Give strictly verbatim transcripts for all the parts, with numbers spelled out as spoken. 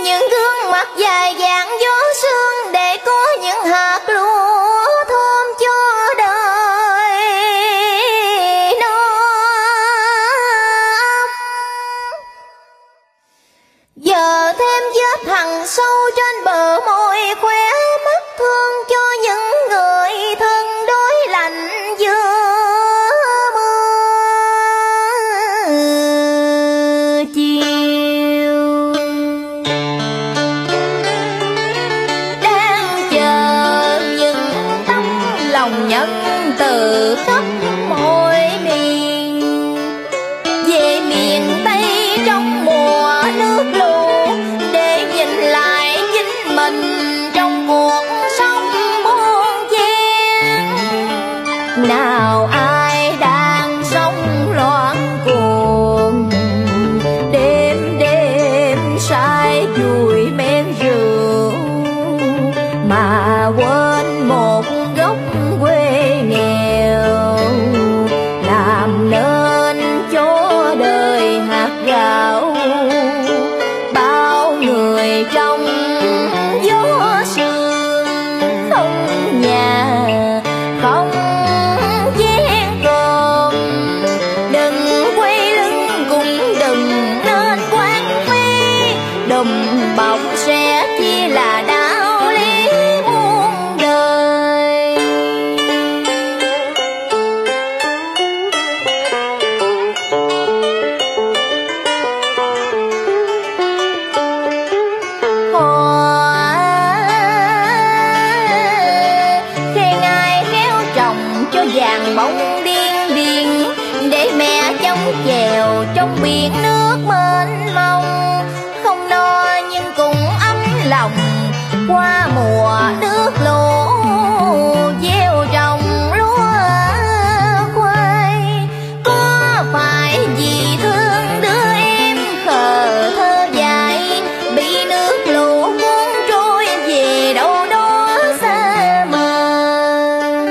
những gương mặt dài dàng gió sương, để có những hạt lúa thơm cho đời nó ấm. Giờ thêm vết hằn sâu trên bờ môi, khóe mắt thương cho những người thân đối lạnh giữa mưa chiều. Đang chờ những tấm lòng nhân từ khắp mọi miền, về miền Tây trong mùa nước lũ, để nhìn lại chính mình trong cuộc sống muôn chen. Nào ai đang sống loạn cuồng, đêm đêm say chùi men rượu, mà quên một góc quê nghèo, làm nên cho đời hạt gạo. Bao người trong gió sương, không nhà không chén cơm, đừng quay lưng cũng đừng nên quán phí, đùm bọc sẽ chỉ là đạo lý muôn đời. Hoa khen ai khéo trồng cho vàng bông điên điền, để mẹ chống chèo trong biển nước mênh mông, không no nhưng cũng ấm lòng qua mùa nước lũ. Gieo trồng lúa khoai, có phải vì thương đứa em khờ thơ dại, bị nước lũ cuốn trôi về đâu đó xa mờ.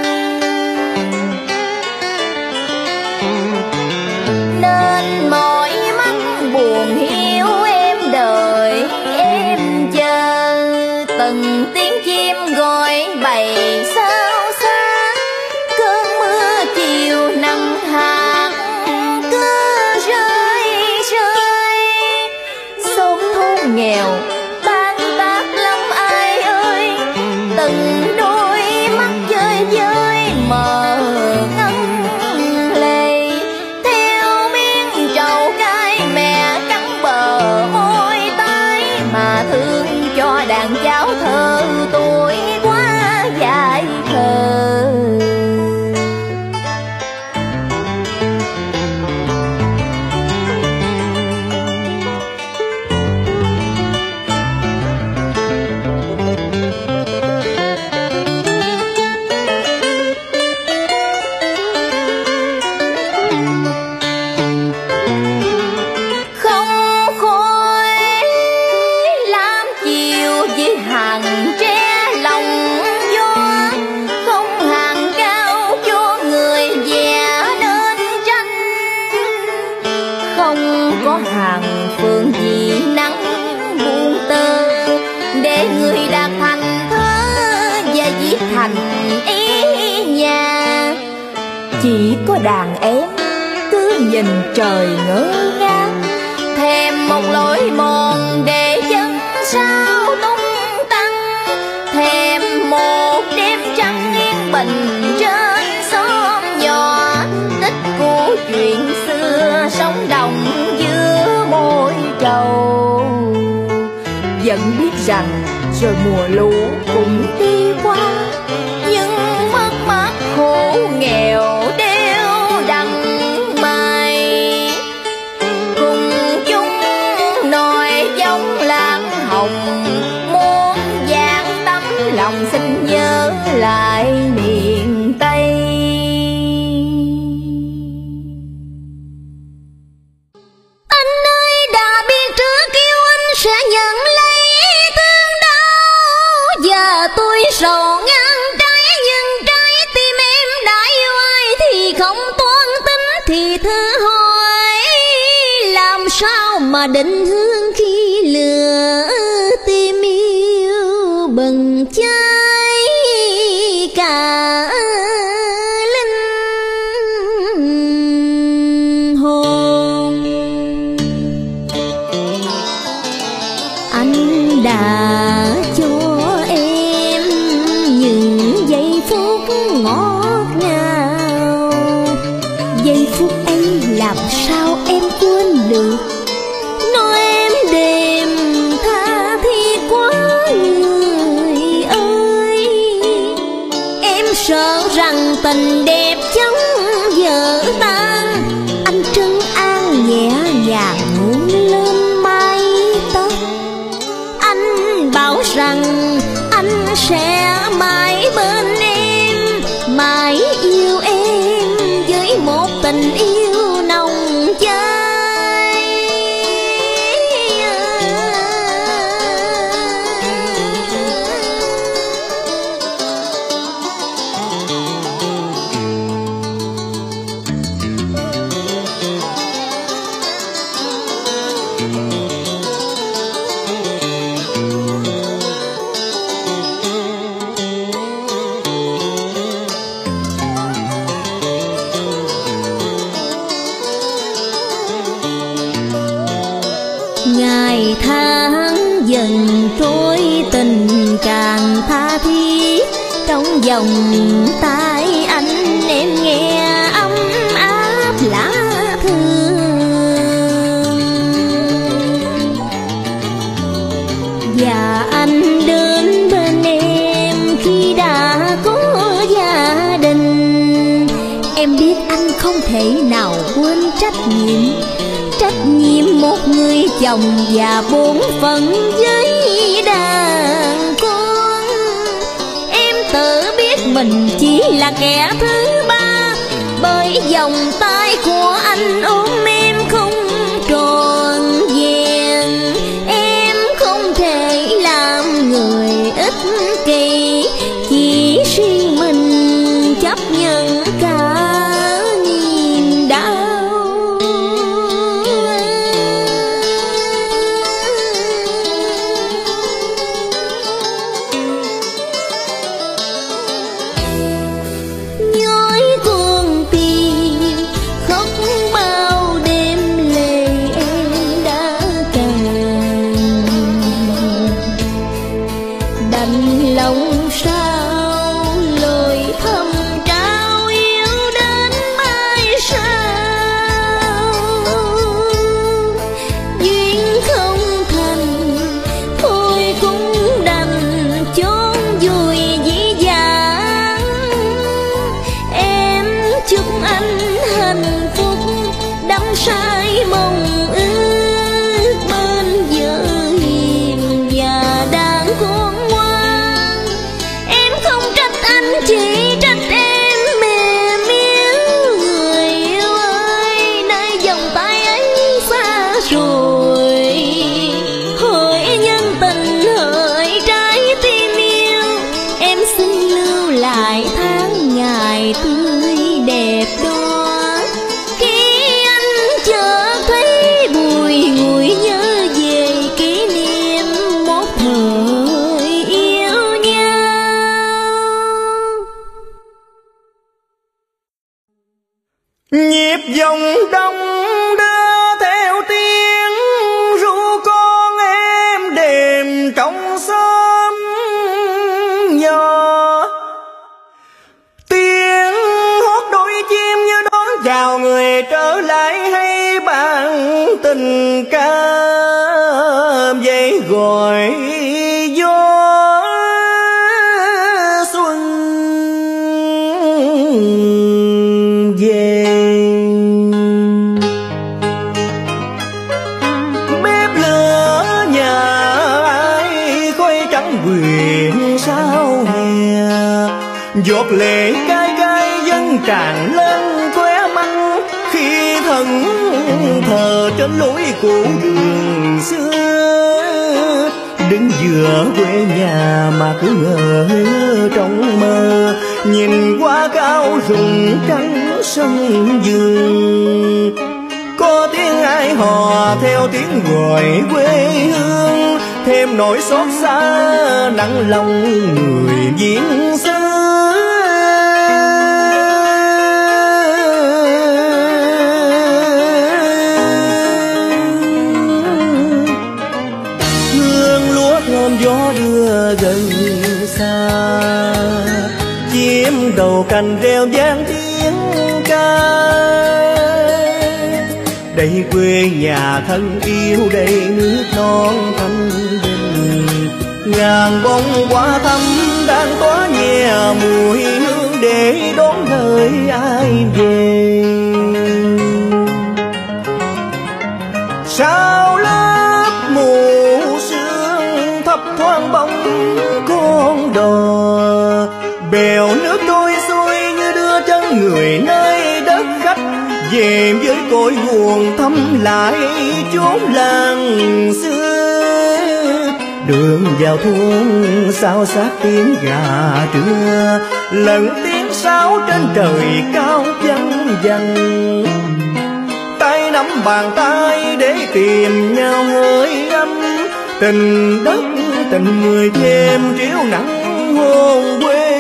Nên mỏi mắt buồn hiu em đợi em chờ, từng tiếng chim gọi bầy sao xa, cơn mưa chiều nắng hạt cứ rơi rơi. Xóm thôn nghèo tan tác lắm ai ơi, từng đôi mắt chơi với mờ ngân lệ, theo miếng trầu cay mẹ cắn bờ môi tái, mà thương cho đàn cháu thơ tuổi quá dài thơ. Không khói lam chiều với hàng tre lòng gió, không hàng cao cho người già nên tranh, không có hàng phượng vì nắng buông tơ, để người đạt thành thơ và viết thành ý nhà. Chỉ có đàn em cứ nhìn trời ngỡ ngác, thèm một lối mòn để chân sao tung tăng, thèm một đêm trăng yên bình trên xóm nhỏ, tích của chuyện xưa sống đồng giữa môi trầu. Vẫn biết rằng rồi mùa lũ cũng đi qua, nhưng mất mát khổ nghèo đeo đằng mai, cùng chúng nòi giống lan hồng, muốn vàng tấm lòng xin nhớ lại miền Tây. Anh ơi đã biết trước yêu anh sẽ nhận lấy thương đau, giờ tôi sầu ngang trái nhưng trái tim em đã yêu ai thì không toan tính, thì thử hỏi làm sao mà định hướng khi lừa đã cho em những giây phút ngọt ngào. Giây phút ấy làm sao em quên được, nói em đêm tha thiết quá người ơi. Em sợ rằng tình đẹp chóng vỡ tan, anh trấn an nhẹ nhàng hôn lên mái tóc. Anh bảo rằng anh sẽ mãi bên em, mãi yêu em với một tình yêu nồng cháy. Ngày tháng dần trôi tình càng tha thiết, trong vòng tay anh em nghe ấm áp lá thư. Và anh đến bên em khi đã có gia đình. Em biết anh không thể nào quên trách nhiệm, trách nhiệm một người chồng và bổn phận với đàn con. Em tự biết mình chỉ là kẻ thứ ba, bởi vòng tay của anh ôm em không tròn vẹn. Em không thể làm người ích kỷ, chỉ riêng mình chấp nhận cả niềm đau. Lòng sao lời thầm trao yêu đến mai sau, duyên không thành thôi cũng đành chốn vui dĩ dàng. Em chúc anh hạnh phúc đắm say mong ước bên vợ hiền và đàn con. Chỉ trách em mềm yếu người yêu ơi, nơi vòng tay ấy xa rồi. Hỡi nhân tình hỡi trái tim yêu, em xin lưu lại tháng ngày tươi đẹp đó. Khi anh chợt thấy bùi ngùi nhớ về kỷ niệm một thời yêu nhau. Nhịp dòng đông đưa theo tiếng ru con em đêm trong xóm nhỏ. Tiếng hót đôi chim như đón chào người trở lại, hay bạn tình ca dậy gọi gió xuân về. Bếp lửa nhà ai khói trắng quyện sao hè, giọt lệ cay cay dâng tràn lên khóe mắt khi thần thờ trên lối cũ đường xưa. Đứng giữa quê nhà mà cứ ngỡ trong mơ, nhìn qua cao rừng trắng sân vườn. Có tiếng ai hò theo tiếng gọi quê hương, thêm nỗi xót xa nặng lòng người viễn xứ. gió đưa gần xa, chim đầu cành reo vang tiếng ca. Đây quê nhà thân yêu, đây nước non thanh bình, ngàn bông hoa thắm đang tỏa nhẹ mùi hương để đón đời ai về. Sao lớp mù sương thấp thoáng bóng con đò, bèo nước trôi xuôi như đưa chân người nơi đất khách, về với cội nguồn thăm lại chốn làng xưa. Đường vào thôn sao sát tiếng gà trưa, lần tiếng sáo trên trời cao văng vẳng. Tay nắm bàn tay để tìm nhau hơi ấm, tình đất tình người thêm chiếu nắng hồn quê.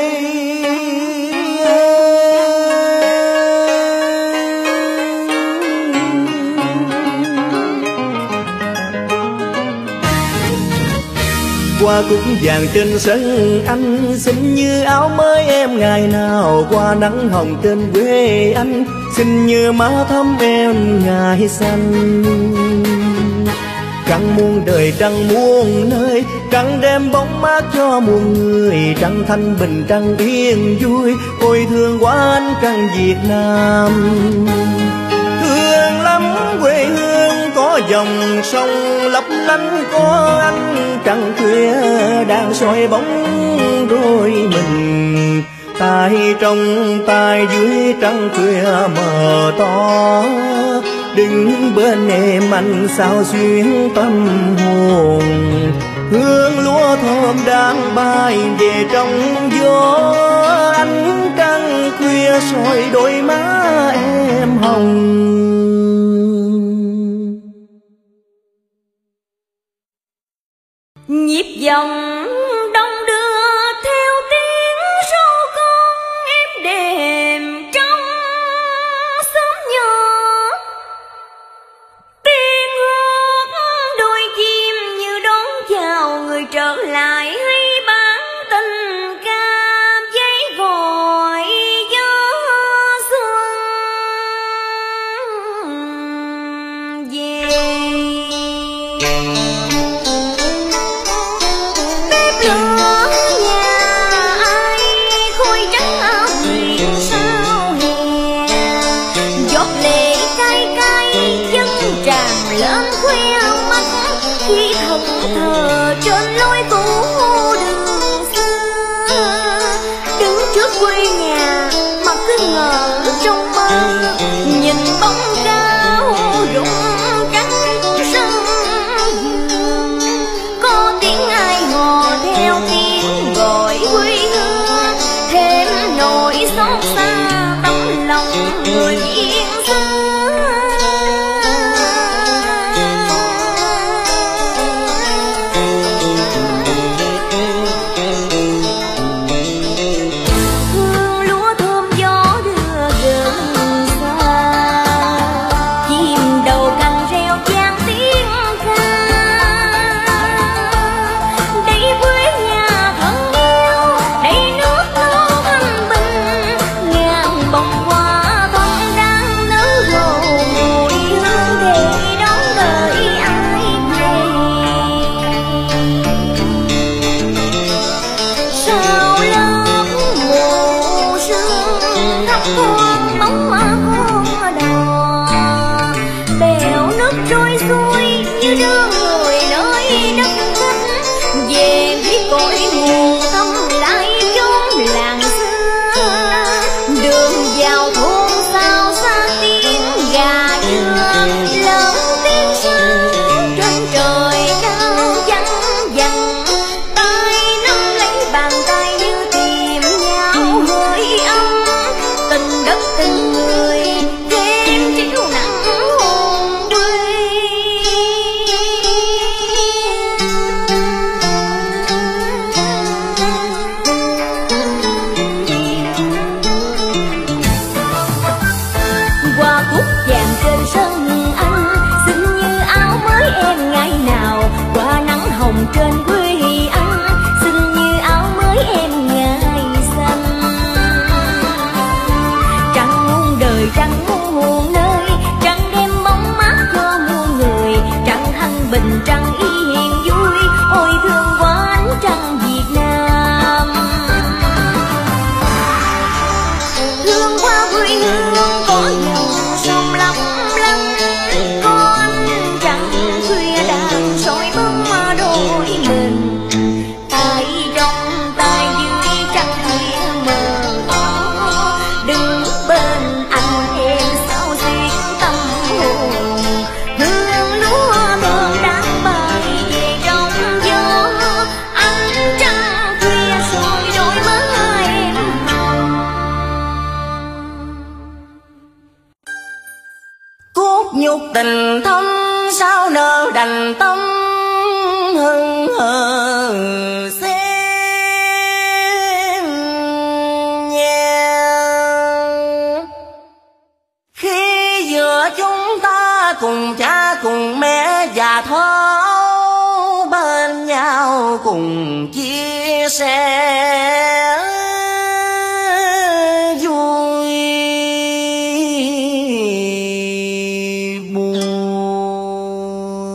Qua cúc vàng trên sân anh, xinh như áo mới em ngày nào. Qua nắng hồng trên quê anh, xinh như má thắm em ngày xanh. Trăng muôn đời trăng muôn nơi, trăng đem bóng mát cho muôn người. Trăng thanh bình trăng yên vui, ôi thương quá anh trăng Việt Nam. Thương lắm quê hương có dòng sông lấp lánh, có anh trăng khuya đang soi bóng đôi mình. Tay trong tay dưới trăng khuya mờ to, đứng bên em anh sao xuyến tâm hồn. Hương lúa thơm đang bay về trong gió, ánh trăng khuya soi đôi má em hồng. Nhịp dòng đông đưa theo tiếng ru con em đềm trong xóm nhỏ. Tiếng hót đôi chim như đón chào người trở lại, hay bán tình ca giấy gọi gió xuân về. Khi thẫn thờ trên lối cũ đường xưa, đứng trước quê nhà mà cứ ngỡ trong mơ, nhìn bóng cao rụng cánh sân vườn. Có tiếng ai hò theo tiếng gọi quê hương, thêm nỗi xót xa tấm lòng người yên xưa. trên quê niềm vui, ôi thương quá ánh trăng Việt Nam. Thương qua quê hương có dòng sông lấp lánh, có ánh trăng khuya đang soi bóng đôi mình. Tay trong tay dưới trăng khuya mờ ảo, đứng bên anh em sao xuyên tâm hồn. Hương lúa thơm đang bay về trong gió, ánh trăng khuya soi đôi má em hồng. Cốt nhục tình thâm sao nỡ đành tâm hững hờ xem nhà. Khi giữa chúng ta cùng cha cùng mẹ già thấu bên nhau cùng chia sẻ vui buồn.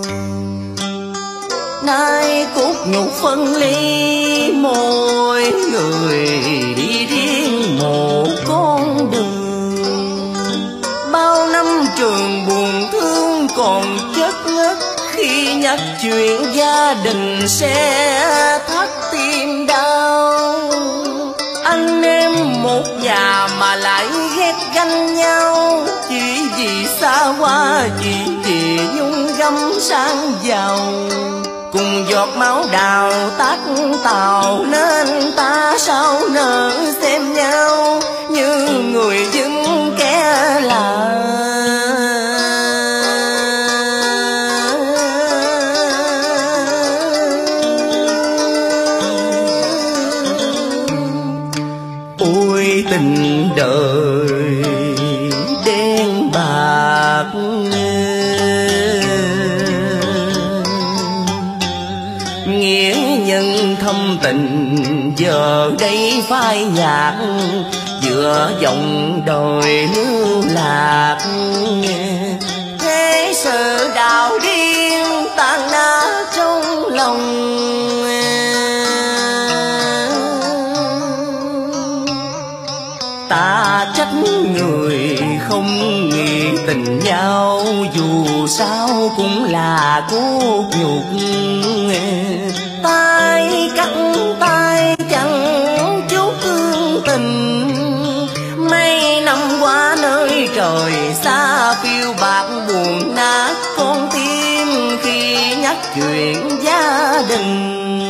Nay cốt nhục phân ly, mỗi người đi riêng một con đường. Bao năm trường buồn thương còn chất ngất, khi nhắc chuyện gia đình sẽ thắt tim đau. Anh em một nhà mà lại ghét ganh nhau, chỉ vì xa hoa, chỉ vì nhung gấm sang giàu. Cùng giọt máu đào tác tạo nên ta sao nỡ xem nhau như người dân kẻ lạ. Ôi tình đời đen bạc, nghĩa nhân thâm tình giờ đây phai nhạt, giữa dòng đời lưu lạc. Thế sự đạo điên tan nát trong lòng, ta trách người không nghĩ tình nhau, dù sao cũng là cốt nhục. Tay cắt tay chẳng chút thương tình, mấy năm qua nơi trời xa phiêu bạc buồn nát con tim khi nhắc chuyện gia đình.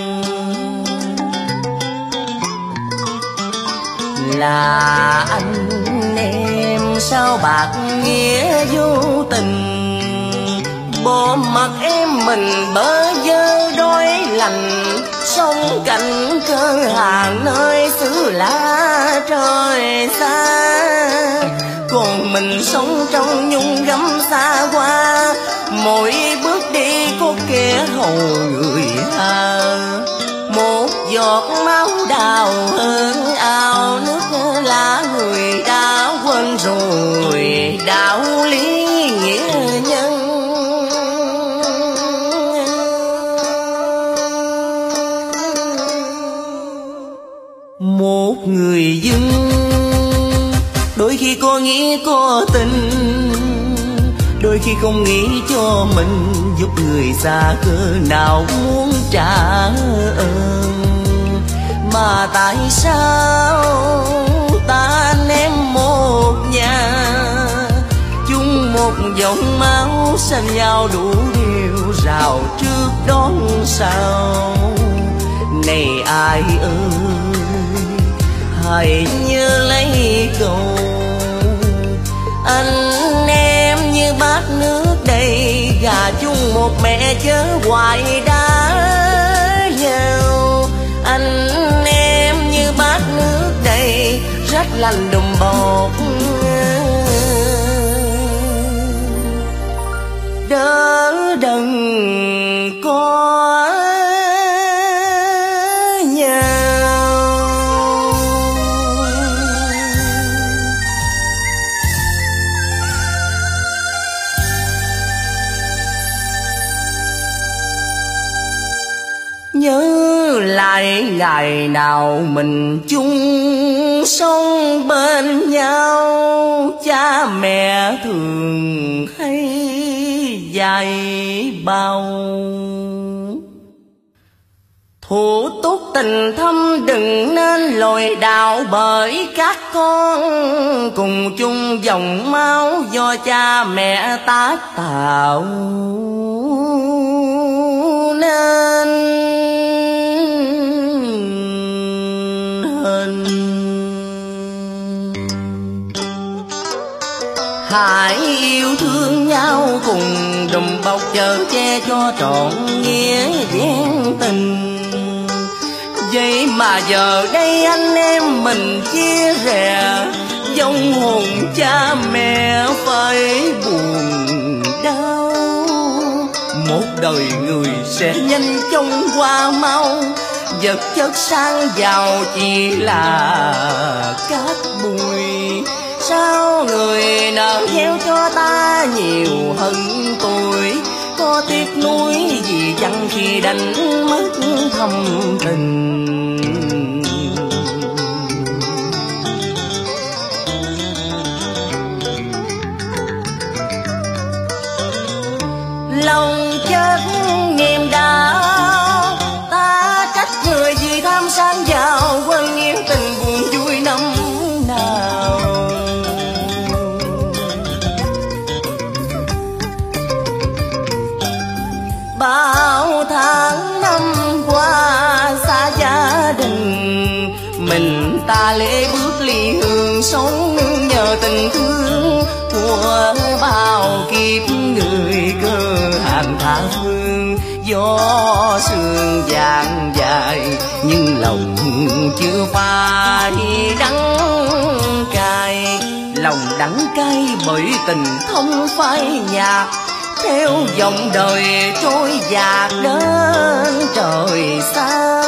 Là anh em sao bạc nghĩa vô tình, bỏ mặt em mình bơ vơ đói lành, sống cảnh cơ hàng nơi xứ lạ trời xa. Còn mình sống trong nhung gấm xa qua, mỗi bước đi có kẻ hầu người tha. Một giọt máu đào hơn ao nước lá, người đã quên rồi đạo lý nghĩa nhân. Một người dân đôi khi có nghĩa có tình, đôi khi không nghĩ cho mình, giúp người xa cỡ nào muốn trả ơn. Mà tại sao ta anh em một nhà, chung một dòng máu xanh nhau đủ điều rào trước đón sau. Này ai ơi hãy nhớ lấy câu, anh em như bát nước đầy, gà chung một mẹ chớ hoài đá nhau. Anh em như bát nước đầy, rách lành đùm bột đỡ đần có nhau. Nhớ lại ngày nào mình chung sống bên nhau, cha mẹ thường hay dạy bảo thủ túc tình thâm đừng nên lồi đạo, bởi các con cùng chung dòng máu do cha mẹ tác tạo nên hình. Hãy yêu thương nhau cùng đùm bọc chở che cho trọn nghĩa duyên tình. Vậy mà giờ đây anh em mình chia rẽ, vong hồn cha mẹ phải buồn đau. Một đời người sẽ nhanh chóng qua mau, vật chất sang giàu chỉ là cát bụi. Sao người nợ gieo cho ta nhiều hận tuổi, có tiếc nuối gì chẳng khi đánh mất thâm tình. Lòng chất niềm đau, ta trách người vì tham sang giàu, quên nghiêng tình buồn vui năm nào. Bao tháng năm qua xa gia đình, mình ta lễ bước ly hương sống nhờ tình thương của bao kiếp người cơ hàng tha phương. Gió sương vàng dài nhưng lòng chưa phai đắng cay, lòng đắng cay bởi tình không phai nhạt, theo dòng đời trôi dạt đến trời xa.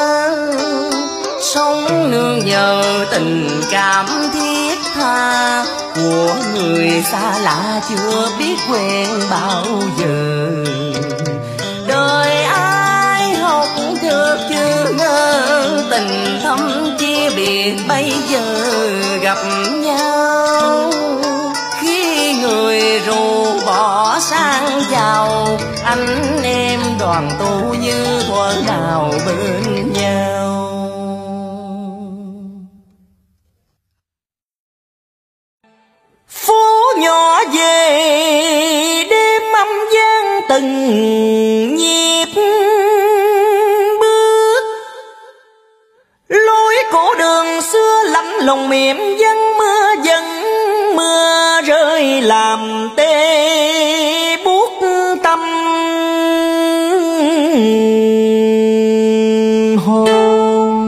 Sống nương nhờ tình cảm thiết tha của người xa lạ chưa biết quen bao giờ. Đời ai học được chưa ngờ, tình thâm chia biệt bây giờ gặp nhau. Khi người rù bỏ sang giàu, anh em đoàn tụ như thuở nào bên nhau. Phố nhỏ về đêm âm gian từng nhịp bước, lối cổ đường xưa lạnh lùng mềm dân mưa dần mưa rơi làm tê buốt tâm hồn.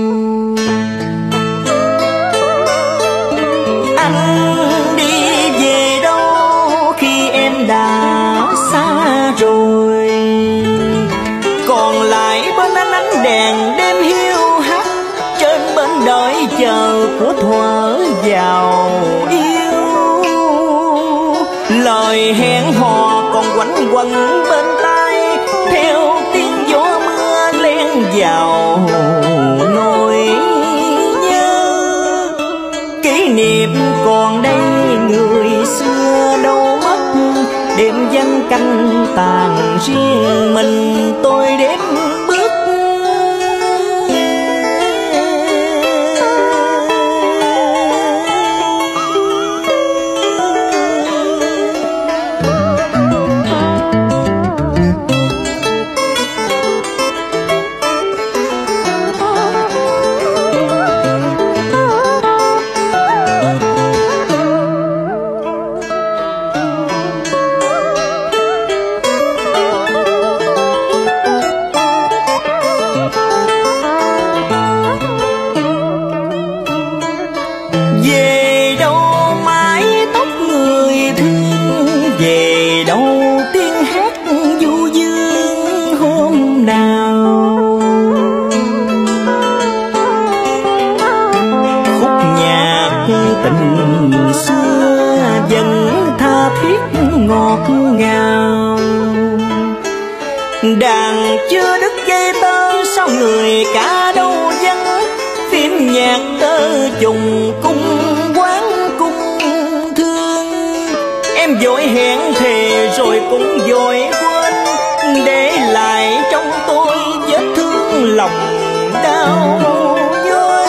Anh đi về đâu khi em đã xa rồi, còn lại bên anh ánh đèn đêm hiu hắt, trên bên đợi chờ của thuở giàu yêu. Lời hẹn hò còn quanh quẩn bên tai, theo tiếng gió mưa len vào nỗi nhớ. Kỷ niệm còn đây người xưa đâu mất, đêm vắng canh tàn riêng mình tôi đếm bước. Đàn chưa đứt dây tơ sao người cả đâu vắng, phim nhạc tơ trùng cung quán cung thương. Em vội hẹn thề rồi cũng vội quên, để lại trong tôi vết thương lòng đau nhói.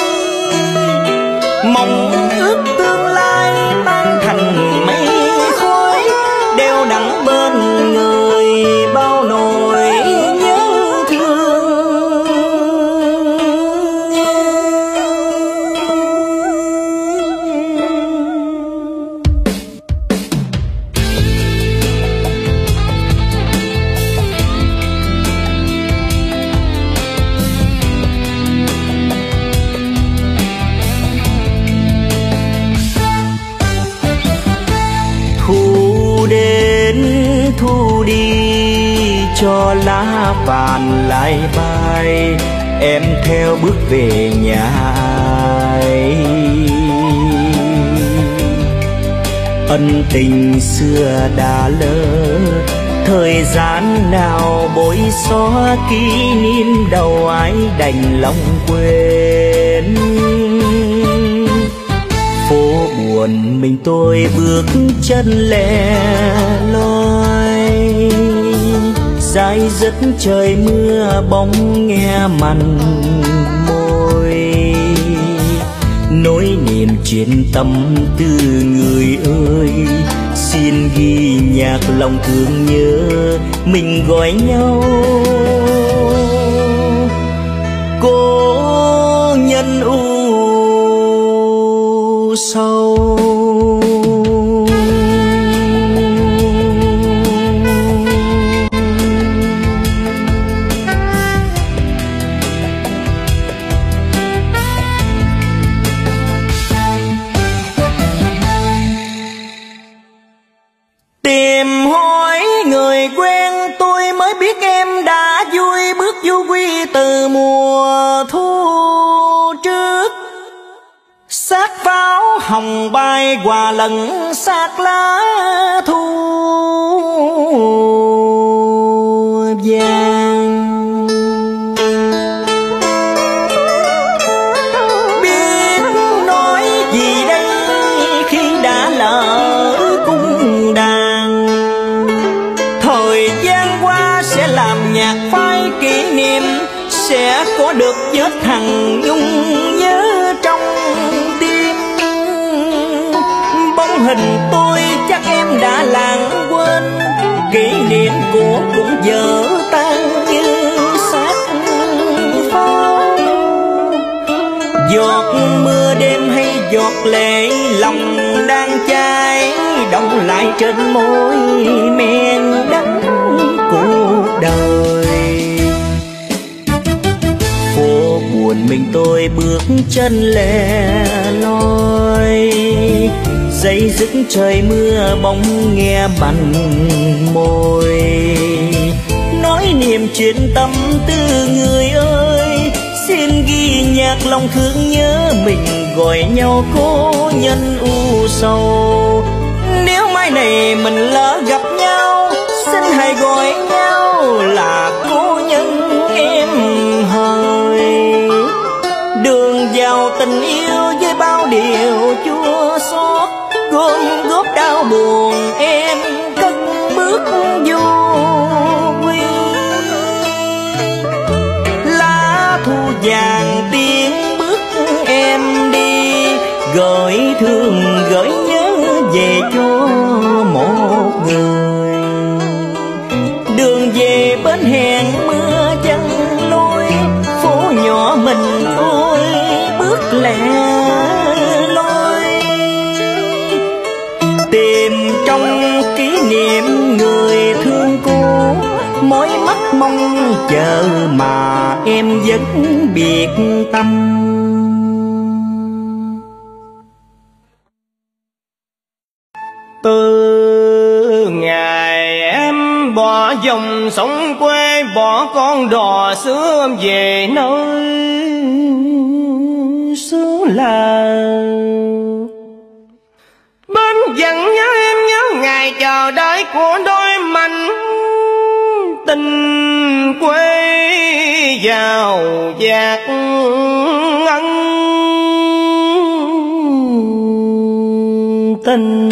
Mong ước tương lai tan thành mây khói, đeo đẳng bên người bao nỗi nhớ thương. Thu đến thu đi cho lá vàng lại bay, em theo bước về nhà ai. Ân tình xưa đã lỡ, thời gian nào bối xóa kỷ niệm đầu ai đành lòng quên. Phố buồn mình tôi bước chân lẻ loi, dãi dứt trời mưa bóng nghe mặn môi. Nỗi niềm chuyện tâm tư người ơi, xin ghi nhạc lòng thương nhớ mình gọi nhau cố nhân u sâu. Tìm hỏi người quen tôi mới biết em đã vui bước du quy từ mùa thu trước. Xác pháo hồng bay hòa lẫn xác lá thu vàng. Biết nói gì đây khi đã lỡ cung đàn. Thời gian qua sẽ làm nhạc phai kỷ niệm, sẽ có được vết thằng nhung nhớ trong tim. Bóng hình tôi chắc em đã lãng quên, kỷ niệm của cũng vỡ tan như xác pháo. Giọt mưa đêm hay giọt lệ lòng đang cháy, đọng lại trên môi men đắng cuộc đời. Phố buồn mình tôi bước chân lẻ loi, dây dứt trời mưa bóng nghe bằn môi. Nói niềm chuyện tâm tư người ơi, xin ghi nhạc lòng thương nhớ mình gọi nhau cố nhân u sầu. Nếu mai này mình lỡ gặp nhau, xin hãy gọi nhau là cố nhân em hỡi. Đường vào tình yêu với bao điều chua xót, gom góp đau buồn em cất bước vô quy. Lá thu vàng tiến bước em đi, gửi thương gửi nhớ về cho một người. Đường về bến hẹn mưa chẳng lối, phố nhỏ mình ôi bước lẻ loi. Tìm trong kỷ niệm người thương cũ, mỏi mắt mong chờ mà em vẫn biệt tâm. Từ ngày em bỏ dòng sông quê, bỏ con đò xưa về nơi xứ làng, bên dặn nhớ em nhớ ngày chờ đợi của đôi mảnh tình quê giàu giác ân tình.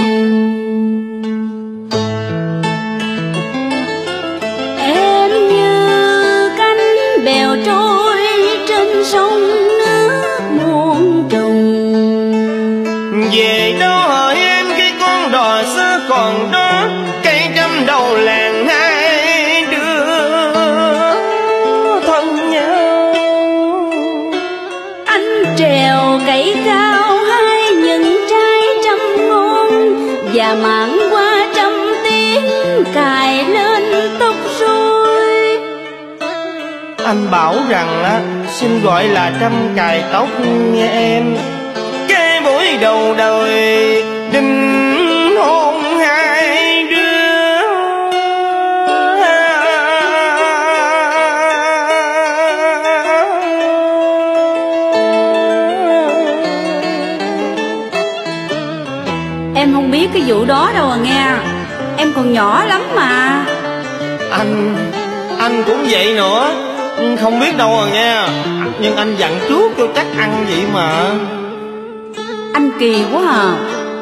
Em như cánh bèo trôi trên sông nước muôn trùng. Về đó hỏi em khi con đò xưa còn đó, cây trăm đầu làng hai đứa thân nhau. Anh trèo cậy cao hai những trái trăm ngon, và mảng qua trăm tiếng cài lên tóc rối. Anh bảo rằng á, xin gọi là trăm cài tóc nghe em. Cái buổi đầu đời đinh hôn hai đứa. Em không biết cái vụ đó đâu à nghe. Em còn nhỏ lắm mà. Anh, anh cũng vậy nữa. Không biết đâu à nghe. Nhưng anh dặn trước cho chắc ăn vậy mà. Anh kỳ quá à.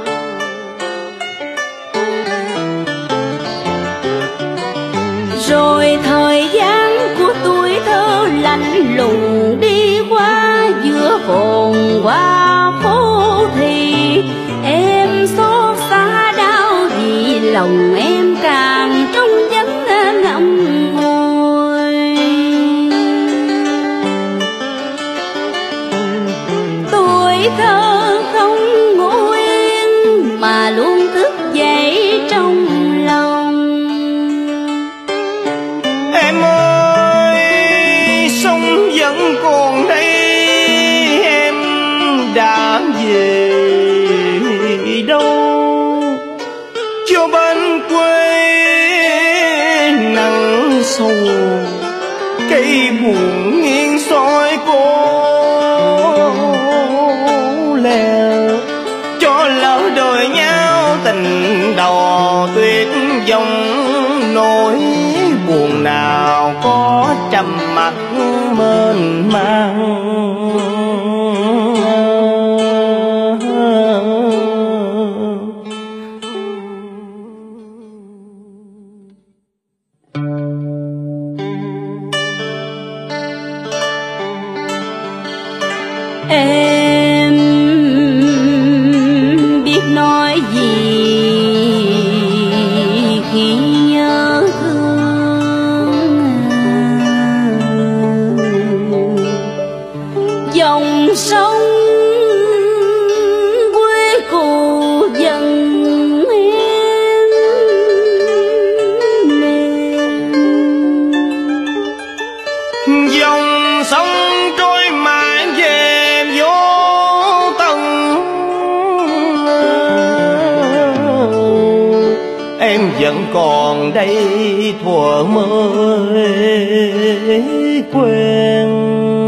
Rồi thời gian của tuổi thơ lạnh lùng đi qua, giữa vồn qua phố thì em xót xa đau vì lòng em càng trong vắng ngậm ngùi. Tuổi thơ không ngủ yên mà luôn thức dậy trong lòng. Em ơi, sống vẫn còn đây, em đã về đâu? Cho bên quê nắng sầu, cây buồn nghiêng soi cô lèo. Cho lỡ đời nhau tình đầu tuyệt vọng, nỗi buồn nào có trăm mặt mênh mang. Em biết nói gì khi nhớ thương. Dòng sông quê cũ dần em mềm. Dòng sông trôi mãi về vô tận, em vẫn còn đây thuở mới quen.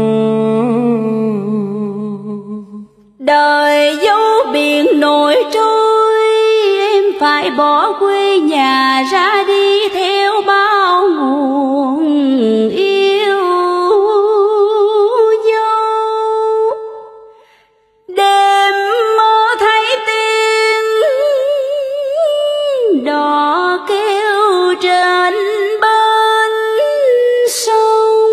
Đời dấu biển nổi trôi, em phải bỏ quê nhà ra đi theo bao nguồn yêu dấu. Đêm mơ thấy tiếng đò kêu trên bên sông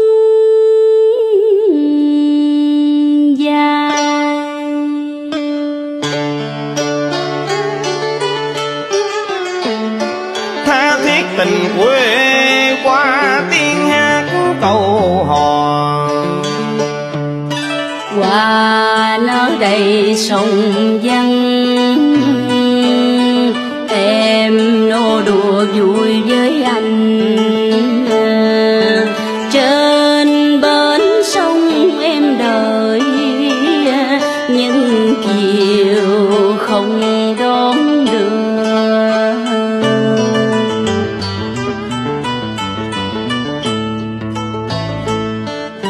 dài. Tha thiết tình quê qua tiếng hát câu hò, Hoa nở đầy sông vắng, em nô đùa vui với anh. Trên bến sông em đợi những chiều không đón đưa.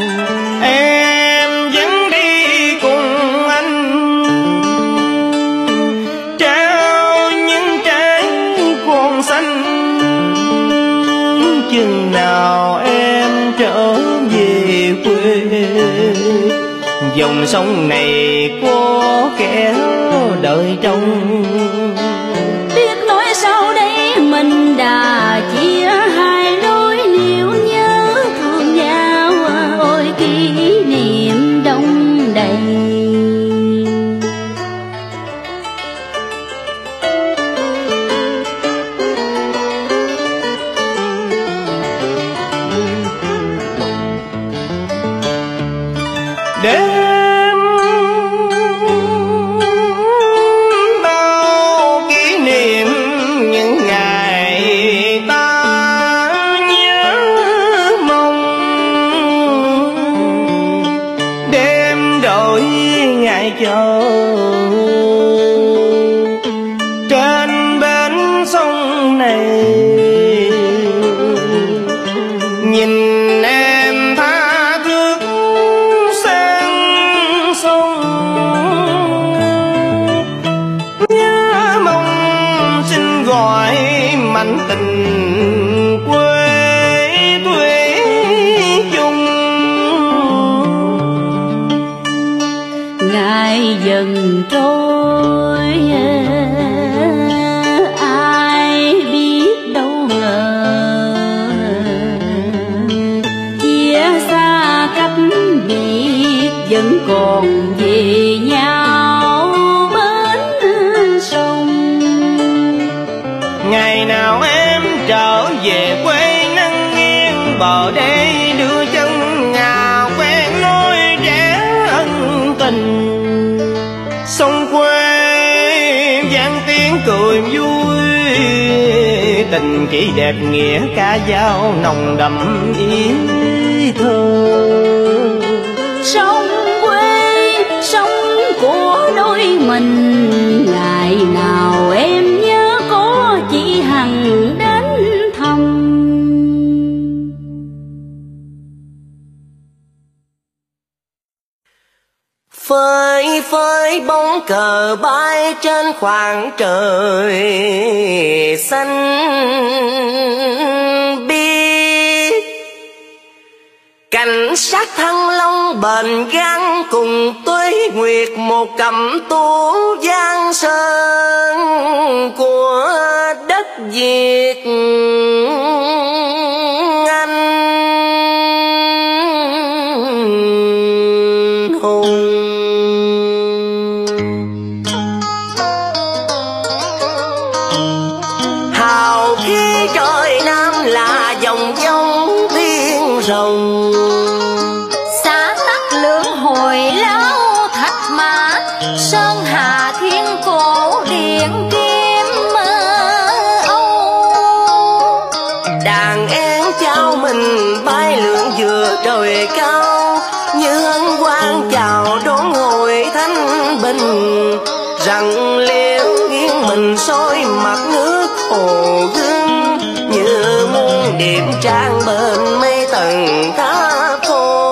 em vẫn đi cùng anh dòng sông này có kẻ đợi trông. Biết nói sao đây mình đã chia hai lối, nếu nhớ thương nhau ôi kỷ niệm đông đầy. Đêm bao kỷ niệm những ngày ta nhớ mong, đêm đổi ngày chờ trên bến sông này, nhìn em tha thước sang sông, nhớ mong xin gọi mạnh tình quê thủy chung. Ngày dần trôi ai biết đâu ngờ, chia xa cách biệt vẫn còn về nhau bên sông. Ngày nào em trở về quê nắng nghiêng bờ đây, đưa chân ngào quen lối trẻ ân tình. Sông quê vang tiếng cười vui, tình chỉ đẹp nghĩa ca dao nồng đậm ý thơ. Sông quê sông của đôi mình, ngày nào em nhớ có chị Hằng đến thăm. Phơi phới bóng cờ bay trên khoảng trời xanh biếc, cảnh sát Thăng Long bền gan cùng Tuế Nguyệt, một cẩm tú giang sơn của đất Việt Anh hùng. Hào khí trời Nam là dòng dông tiên rồng, Xã Tắc Lưỡng hồi lão thạch mã, Sơn Hà Thiên cổ điện kim Âu. đàn én chào mình bay lượn vừa trời cao, như hân hoan chào đón hồi thanh bình. Rằng liễu nghiêng mình soi mặt nước hồ gương, như muôn điểm trang bên mây tầng tháp phố.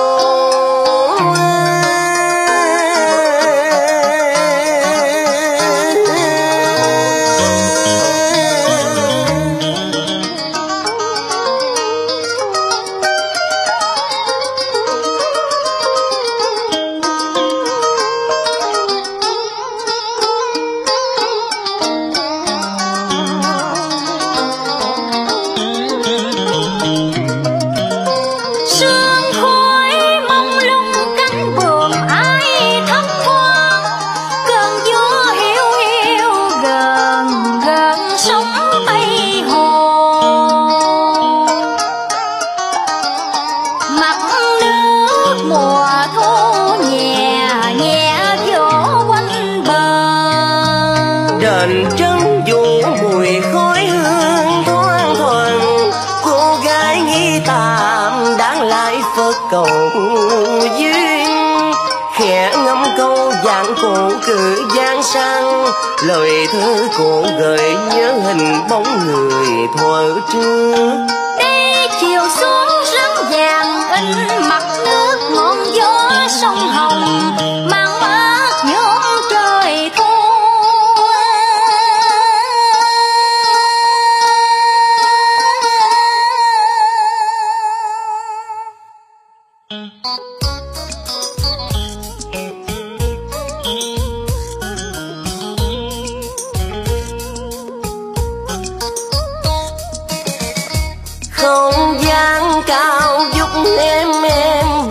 Đền trấn vũ mùi khói hương thoang thoảng, cô gái nghi tạm đáng lại Phật cầu duyên. Khẽ ngâm câu dạng cổ cử gian sang, lời thơ cổ gợi nhớ hình bóng người thuở trước. Đây chiều xuống rắn vàng in mặt nước, ngọn gió sông Hồng mang mát nhuộm trời thu.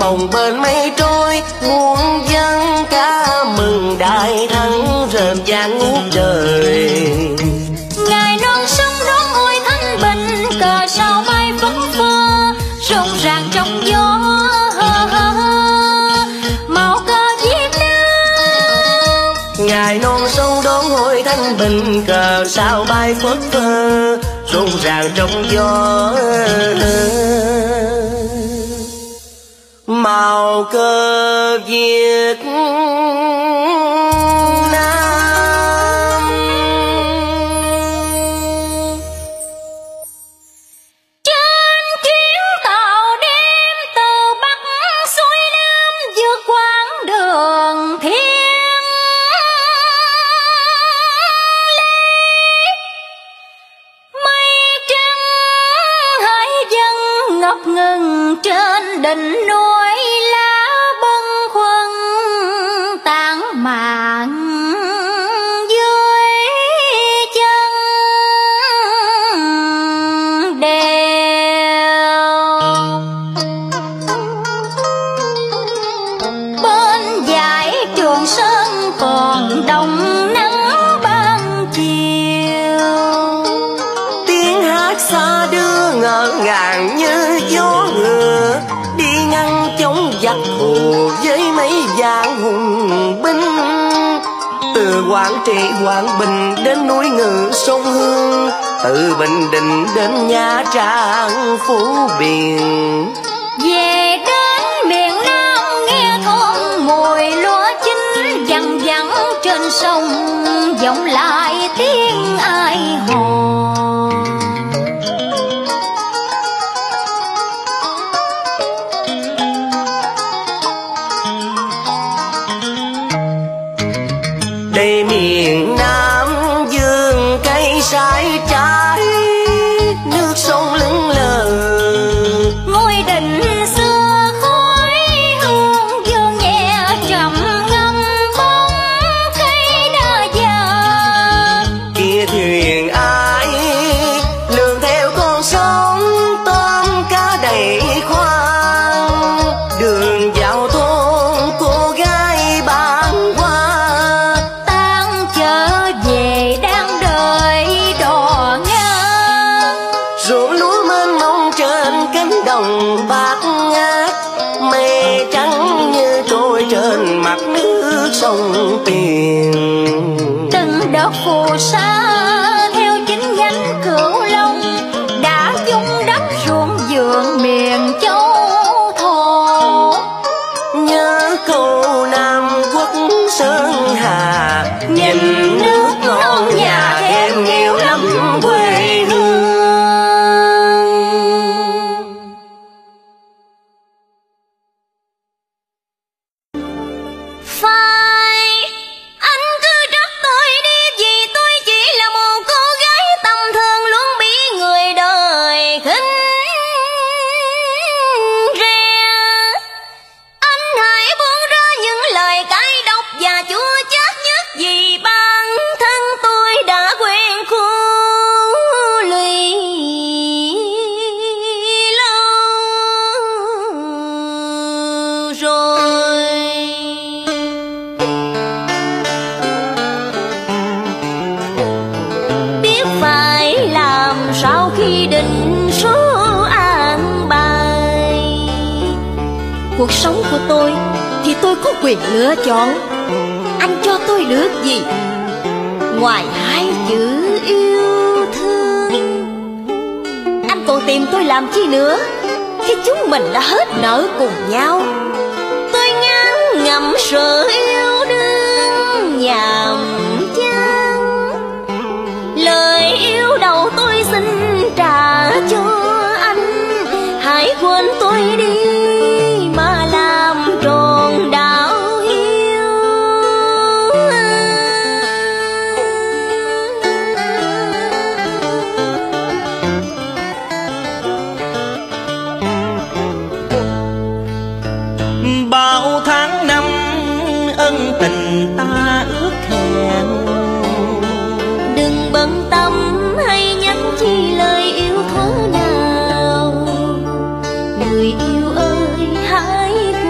hồng bên mây trôi, muôn dân ca mừng đại thắng rền vang ngút trời. Ngày non sông đón ôi thanh bình, cờ sao bay phất phơ rộn ràng trong gió. Màu cờ Việt Nam Ngày non sông đón hồi thanh bình, cờ sao bay phất phơ rộn ràng trong gió. Màu cờ Việt Nam. Trên chuyến tàu đêm từ Bắc xuôi Nam, vượt quãng đường thiên lý, mây trắng hỡi dần ngập ngừng trên đỉnh núi, lá bâng khuâng tản mạn dưới chân đèo. Bên dải Trường Sơn còn đồng nắng ban chiều, Tiếng hát xa đưa ngỡ ngàng như gió ngựa, đi ngăn chống giặc thù với mấy vạn hùng binh. Từ Quảng Trị Quảng Bình đến núi Ngự sông Hương, từ Bình Định đến Nha Trang Phú Biên. về đến miền Nam nghe thôn mùi lúa chín văng vẳng trên sông, vọng lại tiếng ai hò. Đây miền Nam dương cây trái trái, nước sông lững lờ. Ngôi đình xưa khói hương dương nhẹ trầm ngâm bóng cây đa già. Kia thuyền ai lượn theo con sông, tôm cá đầy khoang. Đường vào thôn cô gái bán hoa, Tan trở về đang đợi đò ngang. ruộng lúa mênh mông trên cánh đồng bát ngát. Mây trắng như trôi trên mặt nước sông Tiền. Từng đợt phù sa theo chính nhánh Cửu Long đã dung đắp ruộng vườn miền Châu Thổ. Nhớ câu Nam Quốc Sơn Hà, nhìn nước non nhà em yêu lắm quê hương. Phải anh cứ trách tôi đi, vì tôi chỉ là một cô gái tầm thường luôn bị người đời khinh rẻ. Anh hãy buông ra những lời cay độc và chua chát nhất, vì bản thân tôi đã quen khu lụy lâu rồi. Biết phải làm sao khi định số an bài. Cuộc sống của tôi thì tôi có quyền lựa chọn. Anh cho tôi được gì ngoài hai chữ yêu thương? Anh còn tìm tôi làm chi nữa khi chúng mình đã hết nợ cùng nhau? Tôi ngán ngẩm sự yêu đương nhàm chán. Lời yêu đầu tôi xin trả cho anh. Hãy quên tôi đi mà làm tròn đạo hiếu. Bao tháng năm ân tình ta ước hẹn, Đừng bận tâm hay nhắn chi lời yêu thuở nào. Người yêu ơi hãy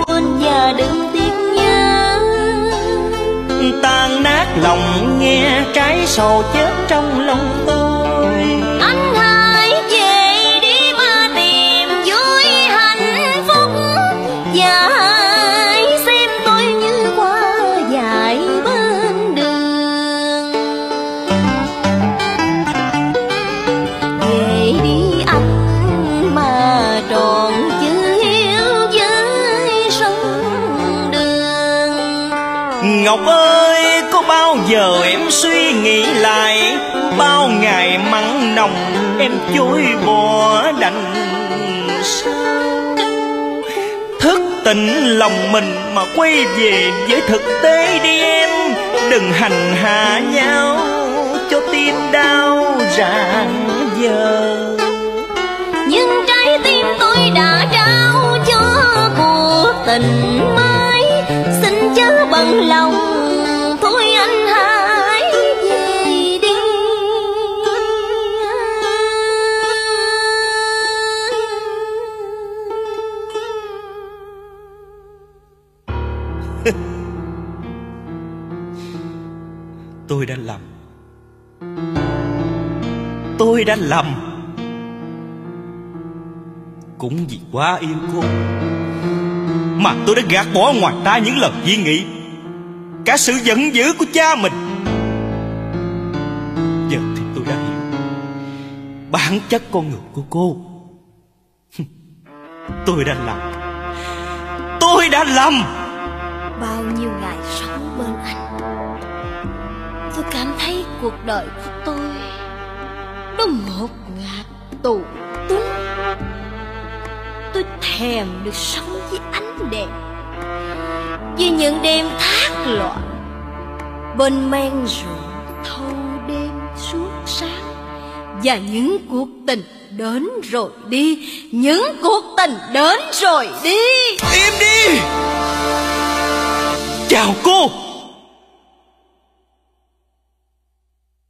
lòng nghe cái sầu chết trong lòng tôi. Anh hãy về đi mà tìm vui hạnh phúc, và hãy xem tôi như hoa dại bên đường. Về đi anh mà tròn chữ hiếu với sông đường. Ngọc ơi, có bao giờ em suy nghĩ lại bao ngày mặn nồng em chối bỏ đành sao? Thức tỉnh lòng mình mà quay về với thực tế đi em, đừng hành hạ nhau cho tim đau rạng giờ. Nhưng trái tim tôi đã trao cho cuộc tình mới, xin chớ bận lòng, thôi anh hãy về đi. Tôi đã lầm, tôi đã lầm, cũng vì quá yêu cô mà tôi đã gạt bỏ ngoài tai những lời suy nghĩ, cả sự giận dữ của cha mình. Giờ thì tôi đã hiểu bản chất con người của cô. Tôi đã lầm, tôi đã lầm. Bao nhiêu ngày sống bên anh, tôi cảm thấy cuộc đời của tôi nó ngột ngạt tù túng. Tôi thèm được sống với ánh đèn, với những đêm thác loạn bên men rượu thâu đêm suốt sáng, và những cuộc tình đến rồi đi, những cuộc tình đến rồi đi. Im đi. Chào cô.